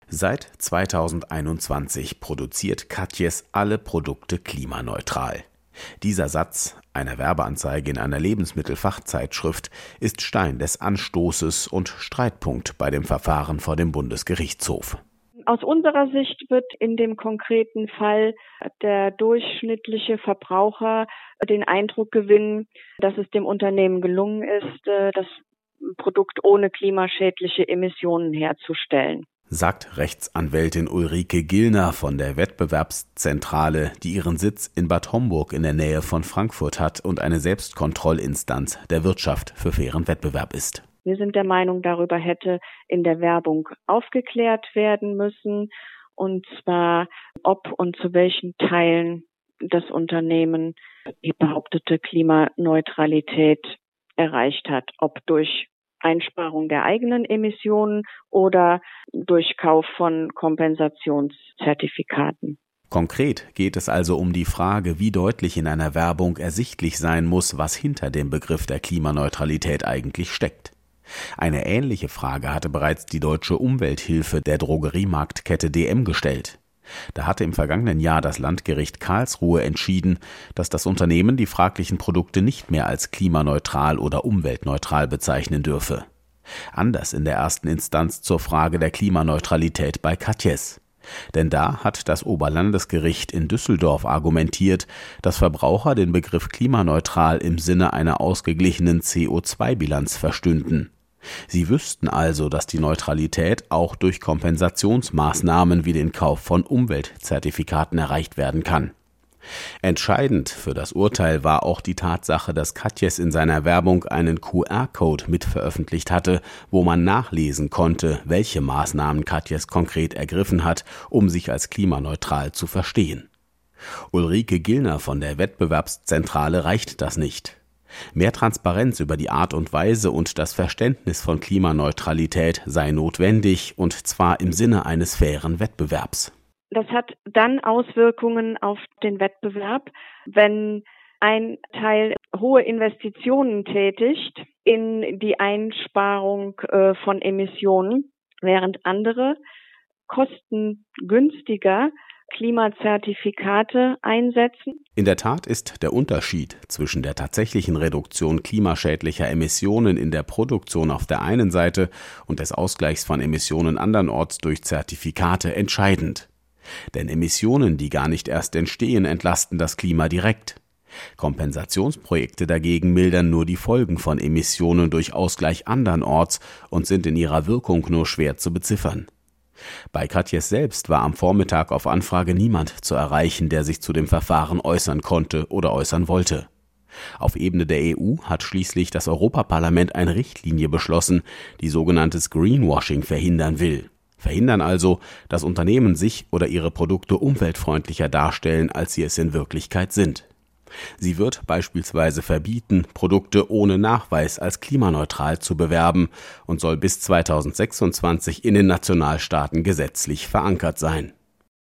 Seit 2021 produziert Katjes alle Produkte klimaneutral. Dieser Satz einer Werbeanzeige in einer Lebensmittelfachzeitschrift ist Stein des Anstoßes und Streitpunkt bei dem Verfahren vor dem Bundesgerichtshof. Aus unserer Sicht wird in dem konkreten Fall der durchschnittliche Verbraucher den Eindruck gewinnen, dass es dem Unternehmen gelungen ist, das Produkt ohne klimaschädliche Emissionen herzustellen, sagt Rechtsanwältin Ulrike Gillner von der Wettbewerbszentrale, die ihren Sitz in Bad Homburg in der Nähe von Frankfurt hat und eine Selbstkontrollinstanz der Wirtschaft für fairen Wettbewerb ist. Wir sind der Meinung, darüber hätte in der Werbung aufgeklärt werden müssen, und zwar ob und zu welchen Teilen das Unternehmen die behauptete Klimaneutralität erreicht hat, ob durch Einsparung der eigenen Emissionen oder durch Kauf von Kompensationszertifikaten. Konkret geht es also um die Frage, wie deutlich in einer Werbung ersichtlich sein muss, was hinter dem Begriff der Klimaneutralität eigentlich steckt. Eine ähnliche Frage hatte bereits die Deutsche Umwelthilfe der Drogeriemarktkette DM gestellt. Da hatte im vergangenen Jahr das Landgericht Karlsruhe entschieden, dass das Unternehmen die fraglichen Produkte nicht mehr als klimaneutral oder umweltneutral bezeichnen dürfe. Anders in der ersten Instanz zur Frage der Klimaneutralität bei Katjes. Denn da hat das Oberlandesgericht in Düsseldorf argumentiert, dass Verbraucher den Begriff klimaneutral im Sinne einer ausgeglichenen CO2-Bilanz verstünden. Sie wüssten also, dass die Neutralität auch durch Kompensationsmaßnahmen wie den Kauf von Umweltzertifikaten erreicht werden kann. Entscheidend für das Urteil war auch die Tatsache, dass Katjes in seiner Werbung einen QR-Code mitveröffentlicht hatte, wo man nachlesen konnte, welche Maßnahmen Katjes konkret ergriffen hat, um sich als klimaneutral zu verstehen. Ulrike Gillner von der Wettbewerbszentrale reicht das nicht. Mehr Transparenz über die Art und Weise und das Verständnis von Klimaneutralität sei notwendig, und zwar im Sinne eines fairen Wettbewerbs. Das hat dann Auswirkungen auf den Wettbewerb, wenn ein Teil hohe Investitionen tätigt in die Einsparung von Emissionen, während andere kostengünstiger Klimazertifikate einsetzen. In der Tat ist der Unterschied zwischen der tatsächlichen Reduktion klimaschädlicher Emissionen in der Produktion auf der einen Seite und des Ausgleichs von Emissionen andernorts durch Zertifikate entscheidend. Denn Emissionen, die gar nicht erst entstehen, entlasten das Klima direkt. Kompensationsprojekte dagegen mildern nur die Folgen von Emissionen durch Ausgleich andernorts und sind in ihrer Wirkung nur schwer zu beziffern. Bei Katjes selbst war am Vormittag auf Anfrage niemand zu erreichen, der sich zu dem Verfahren äußern konnte oder äußern wollte. Auf Ebene der EU hat schließlich das Europaparlament eine Richtlinie beschlossen, die sogenanntes Greenwashing verhindern will. Verhindern also, dass Unternehmen sich oder ihre Produkte umweltfreundlicher darstellen, als sie es in Wirklichkeit sind. Sie wird beispielsweise verbieten, Produkte ohne Nachweis als klimaneutral zu bewerben und soll bis 2026 in den Nationalstaaten gesetzlich verankert sein.